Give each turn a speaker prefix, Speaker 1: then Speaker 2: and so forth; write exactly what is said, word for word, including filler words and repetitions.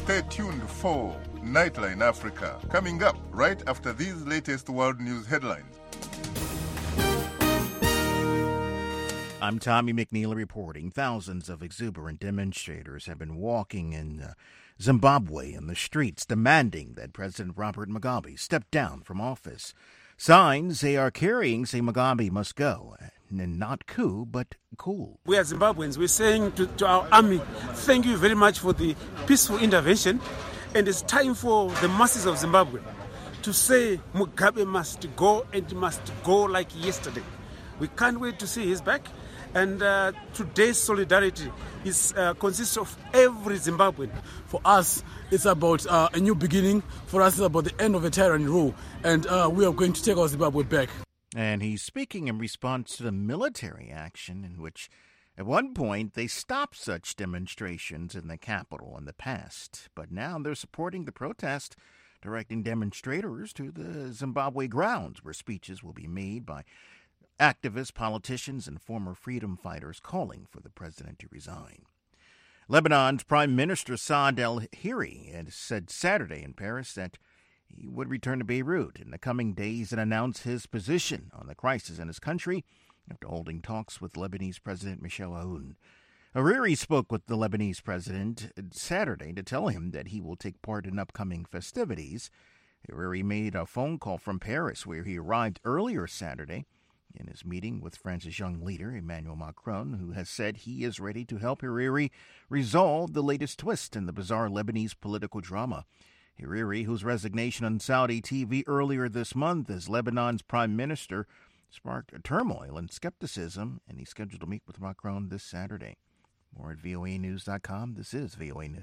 Speaker 1: Stay tuned for Nightline Africa, coming up right after these latest world news headlines.
Speaker 2: I'm Tommy McNeil reporting. Thousands of exuberant demonstrators have been walking in uh, Zimbabwe in the streets demanding that President Robert Mugabe step down from office. Signs they are carrying say Mugabe must go. And not coup, but cool.
Speaker 3: We are Zimbabweans. We're saying to, to our army, thank you very much for the peaceful intervention. And it's time for the masses of Zimbabwe to say Mugabe must go, and must go like yesterday. We can't wait to see his back. And uh, today's solidarity is uh, consists of every Zimbabwean.
Speaker 4: For us, it's about uh, a new beginning. For us, it's about the end of a tyranny rule. And uh, we are going to take our Zimbabwe back.
Speaker 2: And he's speaking in response to the military action in which, at one point, they stopped such demonstrations in the capital in the past. But now they're supporting the protest, directing demonstrators to the Zimbabwe grounds where speeches will be made by activists, politicians, and former freedom fighters calling for the president to resign. Lebanon's Prime Minister Saad al-Hariri had said Saturday in Paris that he would return to Beirut in the coming days and announce his position on the crisis in his country after holding talks with Lebanese President Michel Aoun. Hariri spoke with the Lebanese president Saturday to tell him that he will take part in upcoming festivities. Hariri made a phone call from Paris, where he arrived earlier Saturday, in his meeting with France's young leader, Emmanuel Macron, who has said he is ready to help Hariri resolve the latest twist in the bizarre Lebanese political drama. Hariri, whose resignation on Saudi T V earlier this month as Lebanon's prime minister, sparked a turmoil and skepticism, and he's scheduled to meet with Macron this Saturday. More at V O A news dot com. This is V O A News.